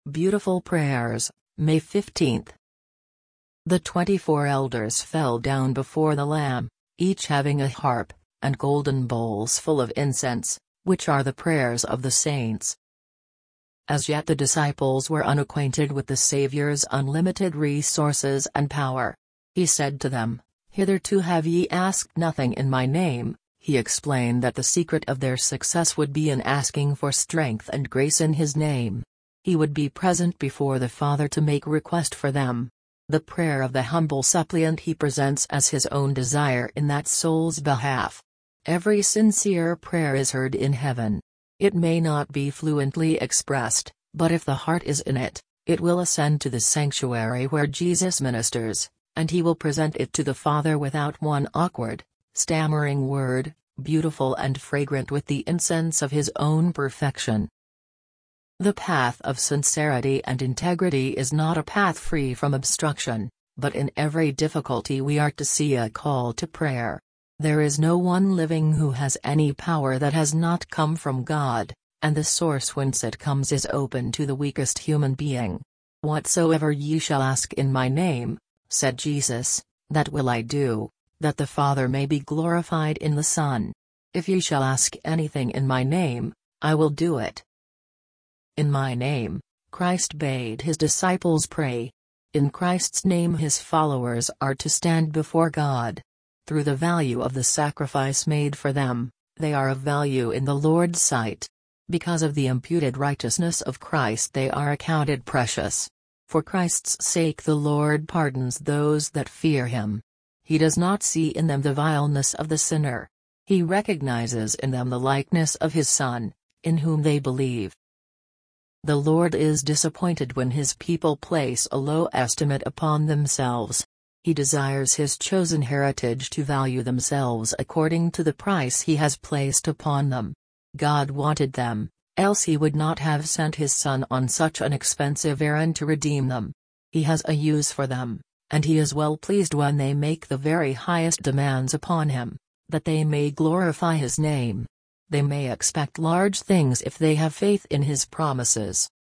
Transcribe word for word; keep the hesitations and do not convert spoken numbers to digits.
Beautiful Prayers, May fifteenth. The twenty-four elders fell down before the Lamb, each having a harp, and golden bowls full of incense, which are the prayers of the saints. As yet the disciples were unacquainted with the Saviour's unlimited resources and power. He said to them, "Hitherto have ye asked nothing in my name." He explained that the secret of their success would be in asking for strength and grace in His name. He would be present before the Father to make request for them. The prayer of the humble suppliant He presents as His own desire in that soul's behalf. Every sincere prayer is heard in heaven. It may not be fluently expressed, but if the heart is in it, it will ascend to the sanctuary where Jesus ministers, and He will present it to the Father without one awkward, stammering word, beautiful and fragrant with the incense of His own perfection. The path of sincerity and integrity is not a path free from obstruction, but in every difficulty we are to see a call to prayer. There is no one living who has any power that has not come from God, and the source whence it comes is open to the weakest human being. "Whatsoever ye shall ask in my name," said Jesus, "that will I do, that the Father may be glorified in the Son. If ye shall ask anything in my name, I will do it." In my name, Christ bade His disciples pray. In Christ's name His followers are to stand before God. Through the value of the sacrifice made for them, they are of value in the Lord's sight. Because of the imputed righteousness of Christ they are accounted precious. For Christ's sake the Lord pardons those that fear Him. He does not see in them the vileness of the sinner. He recognizes in them the likeness of His Son, in whom they believe. The Lord is disappointed when His people place a low estimate upon themselves. He desires His chosen heritage to value themselves according to the price He has placed upon them. God wanted them, else He would not have sent His Son on such an expensive errand to redeem them. He has a use for them, and He is well pleased when they make the very highest demands upon Him, that they may glorify His name. They may expect large things if they have faith in His promises.